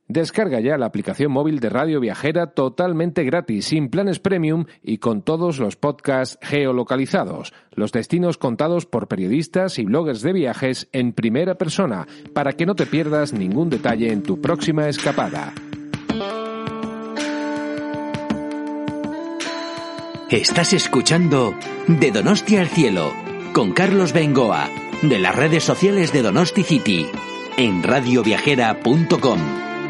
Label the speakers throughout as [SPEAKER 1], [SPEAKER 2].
[SPEAKER 1] Descarga ya la aplicación móvil de Radio Viajera totalmente gratis, sin planes premium y con todos los podcasts geolocalizados, los destinos contados por periodistas y bloggers de viajes en primera persona, para que no te pierdas ningún detalle en tu próxima escapada.
[SPEAKER 2] Estás escuchando De Donostia al Cielo, con Carlos Bengoa, de las redes sociales de Donosti City, en radioviajera.com.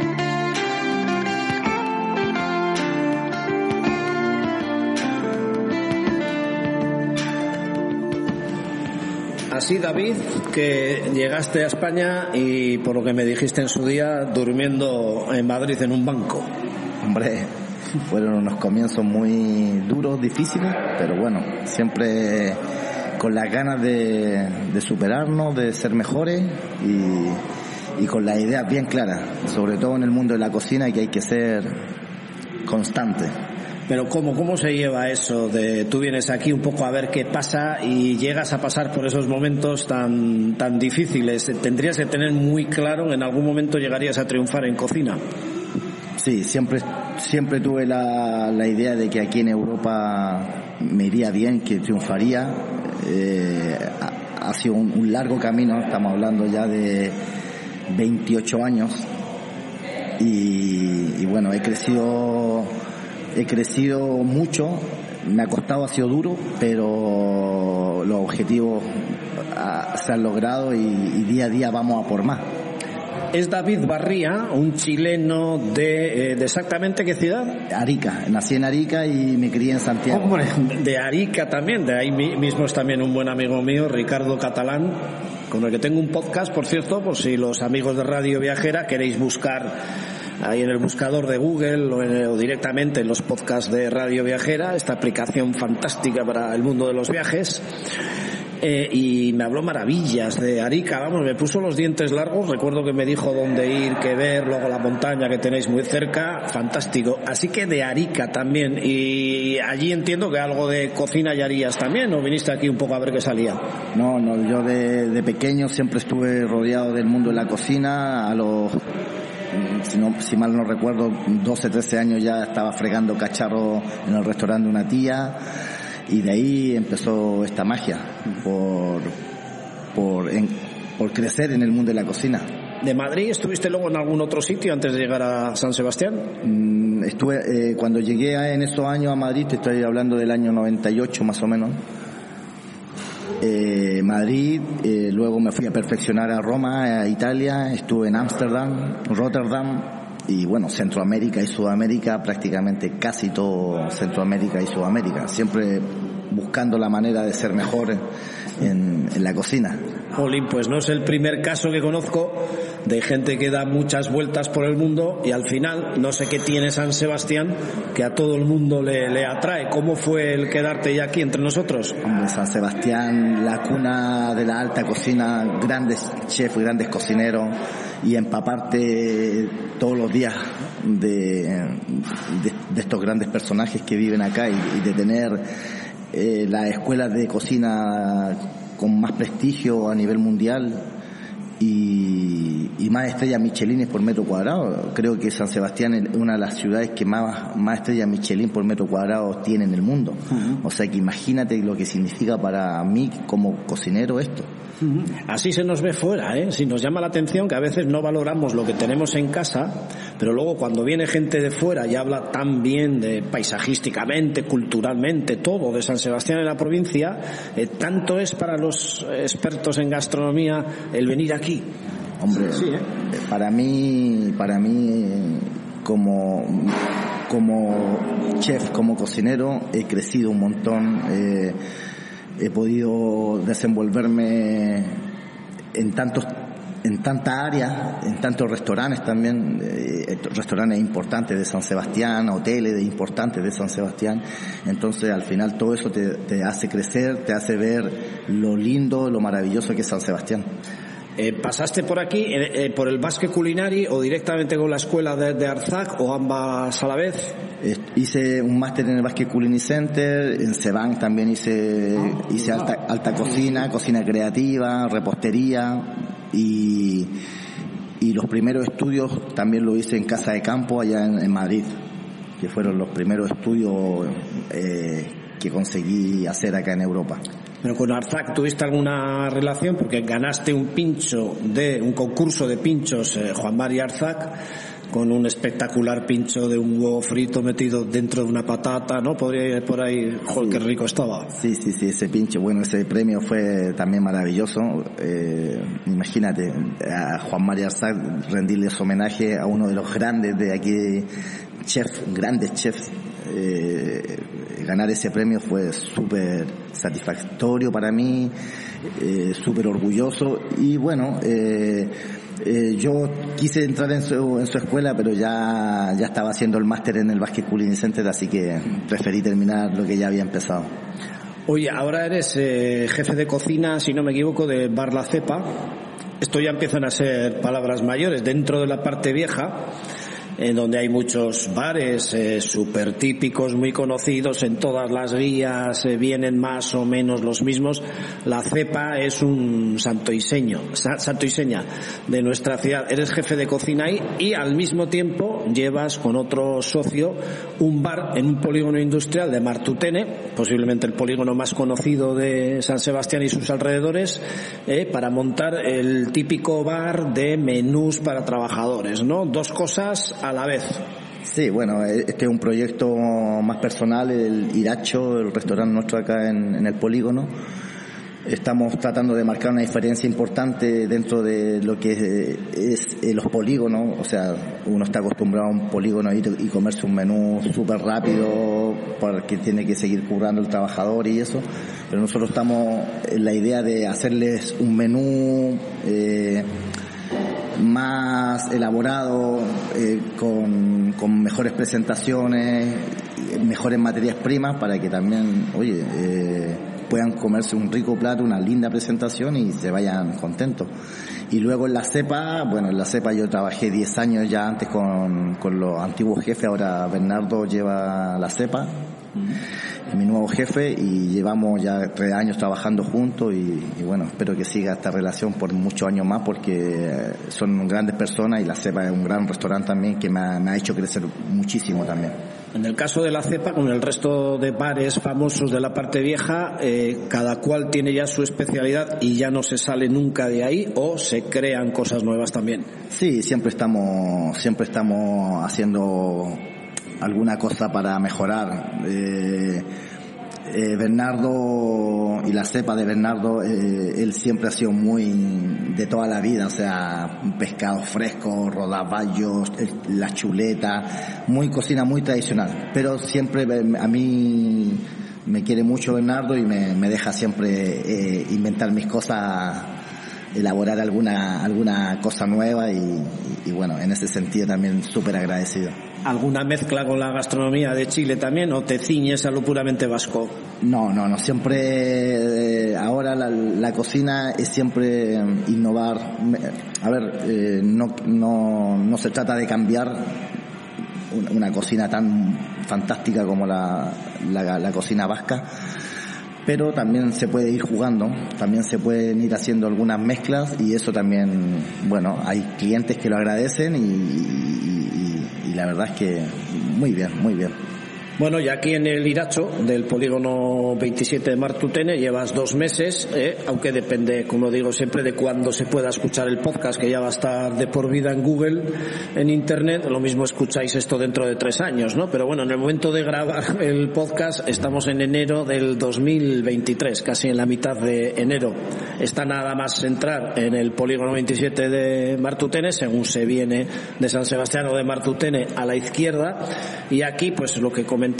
[SPEAKER 3] Así, David, que llegaste a España y, por lo que me dijiste en su día, durmiendo en Madrid en un banco.
[SPEAKER 4] Hombre, fueron unos comienzos muy duros, difíciles, pero bueno, siempre con las ganas de superarnos, de ser mejores y con las ideas bien claras, sobre todo en el mundo de la cocina, que hay que ser constante.
[SPEAKER 3] Pero ¿cómo se lleva eso de tú vienes aquí un poco a ver qué pasa y llegas a pasar por esos momentos tan difíciles? Tendrías que tener muy claro, en algún momento llegarías a triunfar en cocina.
[SPEAKER 4] Sí, siempre tuve la idea de que aquí en Europa me iría bien, que triunfaría. Ha sido un largo camino, estamos hablando ya de 28 años y bueno, he crecido mucho, me ha costado, ha sido duro, pero los objetivos se han logrado y día a día vamos a por más.
[SPEAKER 3] Es David Barría, un chileno de exactamente ¿qué ciudad?
[SPEAKER 4] Arica, nací en Arica y me crié en Santiago.
[SPEAKER 3] Hombre, de Arica también, de ahí mismo es también un buen amigo mío, Ricardo Catalán, con el que tengo un podcast, por cierto, por si los amigos de Radio Viajera queréis buscar ahí en el buscador de Google o directamente en los podcasts de Radio Viajera, esta aplicación fantástica para el mundo de los viajes. Y me habló maravillas de Arica, vamos, me puso los dientes largos, recuerdo que me dijo dónde ir, qué ver, luego la montaña que tenéis muy cerca, fantástico. Así que de Arica también, y allí entiendo que algo de cocina ya harías también, ¿o viniste aquí un poco a ver qué salía?
[SPEAKER 4] No, yo de pequeño siempre estuve rodeado del mundo de la cocina. A los, si mal no recuerdo, 12, 13 años ya estaba fregando cacharros en el restaurante de una tía. Y de ahí empezó esta magia por crecer en el mundo de la cocina.
[SPEAKER 3] ¿De Madrid estuviste luego en algún otro sitio antes de llegar a San Sebastián?
[SPEAKER 4] Estuve cuando llegué en esos años a Madrid, te estoy hablando del año 98 más o menos. Madrid, luego me fui a perfeccionar a Roma, a Italia, estuve en Ámsterdam, Rotterdam. Y bueno, Centroamérica y Sudamérica, prácticamente casi todo Centroamérica y Sudamérica, siempre buscando la manera de ser mejor en la cocina.
[SPEAKER 3] Jolín, pues no es el primer caso que conozco de gente que da muchas vueltas por el mundo y al final no sé qué tiene San Sebastián que a todo el mundo le atrae. ¿Cómo fue el quedarte ya aquí entre nosotros?
[SPEAKER 4] Hombre, San Sebastián, la cuna de la alta cocina, grandes chefs, grandes cocineros, y empaparte todos los días de estos grandes personajes que viven acá y de tener las escuelas de cocina con más prestigio a nivel mundial y más estrellas Michelin por metro cuadrado. Creo que San Sebastián es una de las ciudades que más estrellas Michelin por metro cuadrado tiene en el mundo. Uh-huh. O sea que imagínate lo que significa para mí como cocinero esto.
[SPEAKER 3] Así se nos ve fuera, Si nos llama la atención que a veces no valoramos lo que tenemos en casa, pero luego cuando viene gente de fuera y habla tan bien de paisajísticamente, culturalmente, todo de San Sebastián en la provincia, tanto es para los expertos en gastronomía el venir aquí.
[SPEAKER 4] Hombre, sí, para mí como chef, como cocinero, he crecido un montón. He podido desenvolverme en tantas áreas, en tantos restaurantes también, restaurantes importantes de San Sebastián, hoteles importantes de San Sebastián. Entonces al final todo eso te hace crecer, te hace ver lo lindo, lo maravilloso que es San Sebastián.
[SPEAKER 3] ¿Pasaste por aquí por el Basque Culinary o directamente con la escuela de Arzac o ambas a la vez?
[SPEAKER 4] Hice un máster en el Basque Culinary Center, en Cebanc también hice alta cocina creativa, repostería y Y los primeros estudios también lo hice en Casa de Campo, allá en Madrid, que fueron los primeros estudios que conseguí hacer acá en Europa.
[SPEAKER 3] Pero con Arzac tuviste alguna relación, porque ganaste un concurso de pinchos, Juan Mari Arzac, con un espectacular pincho de un huevo frito metido dentro de una patata, ¿no? Podría ir por ahí, joder, qué rico estaba.
[SPEAKER 4] Sí, ese pincho, bueno, ese premio fue también maravilloso. Imagínate, a Juan Mari Arzac rendirles homenaje a uno de los grandes de aquí, grandes chefs. Ganar ese premio fue súper satisfactorio para mí, súper orgulloso. Y bueno, yo quise entrar en su escuela, pero ya estaba haciendo el máster en el Basque Culinary Center, así que preferí terminar lo que ya había empezado.
[SPEAKER 3] Oye, ahora eres jefe de cocina, si no me equivoco, de Bar La Cepa. Esto ya empiezan a ser palabras mayores dentro de la parte vieja, en donde hay muchos bares súper típicos, muy conocidos en todas las guías, vienen más o menos los mismos. La Cepa es un santo y seña de nuestra ciudad. Eres jefe de cocina ahí y al mismo tiempo llevas con otro socio un bar en un polígono industrial de Martutene, posiblemente el polígono más conocido de San Sebastián y sus alrededores, para montar el típico bar de menús para trabajadores, ¿no? Dos cosas a la vez.
[SPEAKER 4] Sí, bueno, este es un proyecto más personal, el Iracho, el restaurante nuestro acá en el polígono. Estamos tratando de marcar una diferencia importante dentro de lo que es los polígonos. O sea, uno está acostumbrado a un polígono y comerse un menú súper rápido porque tiene que seguir currando el trabajador y eso. Pero nosotros estamos en la idea de hacerles un menú más elaborado, con mejores presentaciones, mejores materias primas, para que también, puedan comerse un rico plato, una linda presentación y se vayan contentos. Y luego en la Cepa, yo trabajé 10 años ya antes con los antiguos jefes, ahora Bernardo lleva la Cepa, mi nuevo jefe, y llevamos ya 3 años trabajando juntos y bueno, espero que siga esta relación por muchos años más, porque son grandes personas y la Cepa es un gran restaurante también que me ha hecho crecer muchísimo también.
[SPEAKER 3] En el caso de la Cepa, con el resto de bares famosos de la parte vieja, cada cual tiene ya su especialidad y ya no se sale nunca de ahí, o se crean cosas nuevas también.
[SPEAKER 4] Sí, siempre estamos haciendo alguna cosa para mejorar. Bernardo y la Cepa de Bernardo, él siempre ha sido muy de toda la vida, o sea, pescado fresco, rodaballos, la chuleta, cocina muy tradicional, pero siempre a mí me quiere mucho Bernardo y me deja siempre inventar mis cosas, elaborar alguna cosa nueva y bueno, en ese sentido también súper agradecido.
[SPEAKER 3] ¿Alguna mezcla con la gastronomía de Chile también, o te ciñes a lo puramente vasco?
[SPEAKER 4] No, siempre, ahora la cocina es siempre innovar. A ver, no se trata de cambiar una cocina tan fantástica como la cocina vasca, pero también se puede ir jugando, también se pueden ir haciendo algunas mezclas, y eso también, bueno, hay clientes que lo agradecen y la verdad es que muy bien.
[SPEAKER 3] Bueno, y aquí en el Iracho del polígono 27 de Martutene llevas 2 meses, aunque depende, como digo siempre, de cuándo se pueda escuchar el podcast, que ya va a estar de por vida en Google, en Internet. Lo mismo escucháis esto dentro de 3 años, ¿no? Pero bueno, en el momento de grabar el podcast estamos en enero del 2023, casi en la mitad de enero. Está nada más entrar en el polígono 27 de Martutene, según se viene de San Sebastián o de Martutene, a la izquierda, y aquí pues lo que comentabas,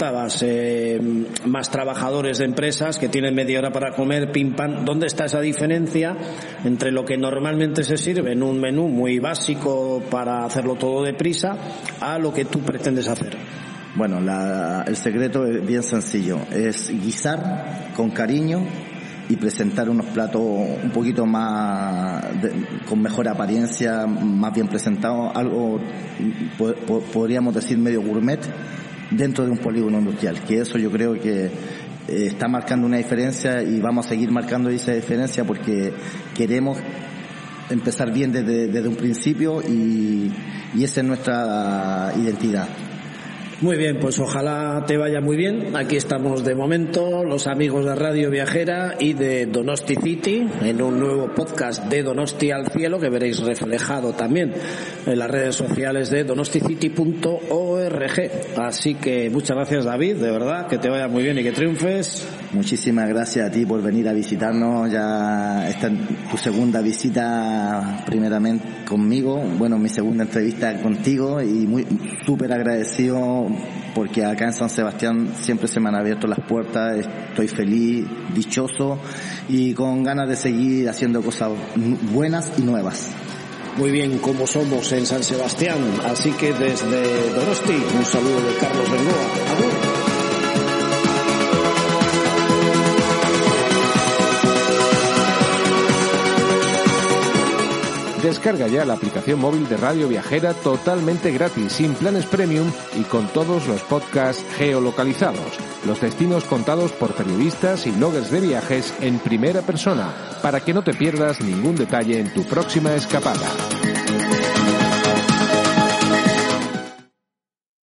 [SPEAKER 3] más trabajadores de empresas que tienen media hora para comer, pim pam. ¿Dónde está esa diferencia entre lo que normalmente se sirve en un menú muy básico para hacerlo todo deprisa a lo que tú pretendes hacer?
[SPEAKER 4] Bueno, el secreto es bien sencillo, es guisar con cariño y presentar unos platos un poquito más con mejor apariencia, más bien presentados, algo podríamos decir medio gourmet dentro de un polígono industrial, que eso yo creo que está marcando una diferencia, y vamos a seguir marcando esa diferencia porque queremos empezar bien desde un principio y esa es nuestra identidad.
[SPEAKER 3] Muy bien, pues ojalá te vaya muy bien. Aquí estamos de momento, los amigos de Radio Viajera y de Donosti City, en un nuevo podcast de Donosti al Cielo, que veréis reflejado también en las redes sociales de donosticity.org. Así que muchas gracias, David, de verdad, que te vaya muy bien y que triunfes.
[SPEAKER 4] Muchísimas gracias a ti por venir a visitarnos. Ya esta es tu segunda visita primeramente conmigo, bueno, mi segunda entrevista contigo, y muy súper agradecido porque acá en San Sebastián siempre se me han abierto las puertas. Estoy feliz, dichoso y con ganas de seguir haciendo cosas buenas y nuevas.
[SPEAKER 3] Muy bien, como somos en San Sebastián. Así que desde Donosti, un saludo de Carlos Bengoa. ¡Agur!
[SPEAKER 1] Descarga ya la aplicación móvil de Radio Viajera totalmente gratis, sin planes premium y con todos los podcasts geolocalizados. Los destinos contados por periodistas y bloggers de viajes en primera persona, para que no te pierdas ningún detalle en tu próxima escapada.